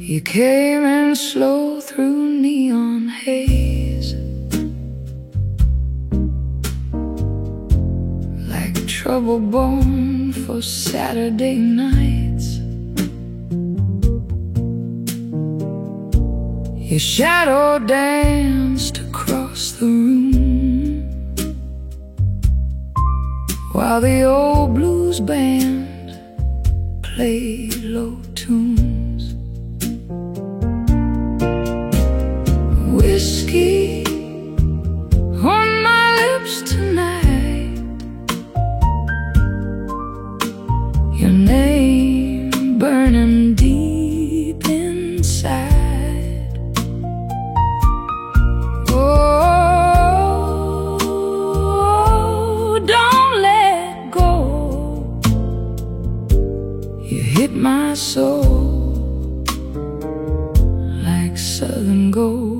You came in slow through neon haze, like trouble born for Saturday nights. Your shadow danced across the room, while the old blues band played low tunes. Whiskey on my lips tonight, your name burning deep inside. Oh, don't let go. You hit my soul like southern gold.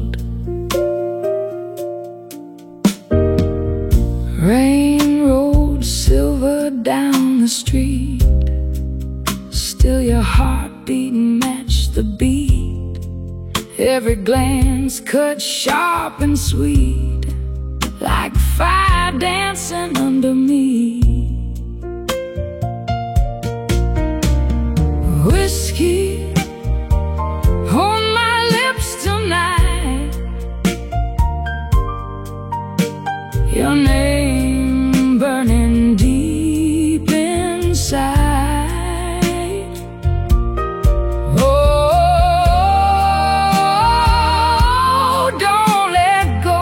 Rain rolled silver down the street, still your heartbeat matched the beat. Every glance cut sharp and sweet, like fire dancing under me. Whiskey on my lips tonight, your name burning deep inside. Oh, don't let go.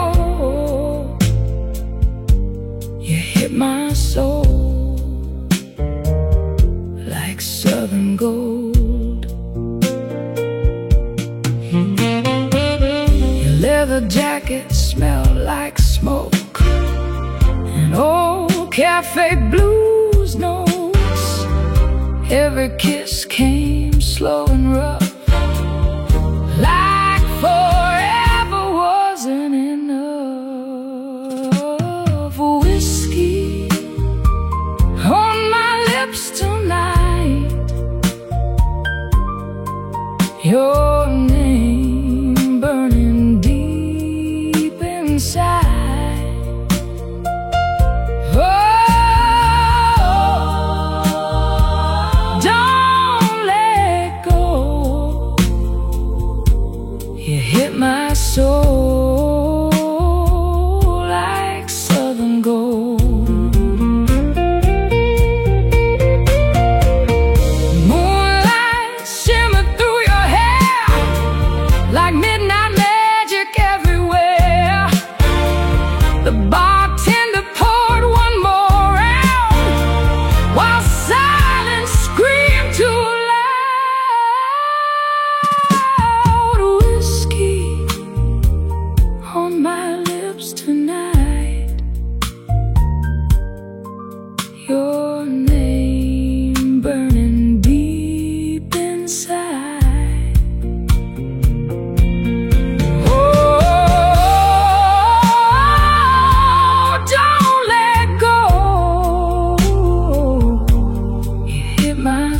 You hit my soul like southern gold. Your leather jacket smelled like smoke, old cafe blues notes. Every kiss came slow and rough, like forever wasn't enough. Whiskey on my lips tonight, your name burning deep inside. You hit my soul like southern gold. Moonlight shimmered through your hair, like midnight magic everywhere. The bartender poured one more round, while silence screamed too loud. Whiskey on my lips tonight, your name burning deep inside. Oh, don't let go. You hit my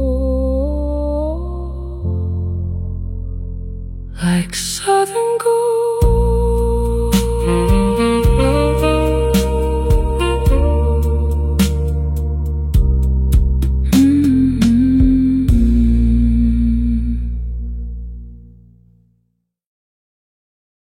soul like southern gold.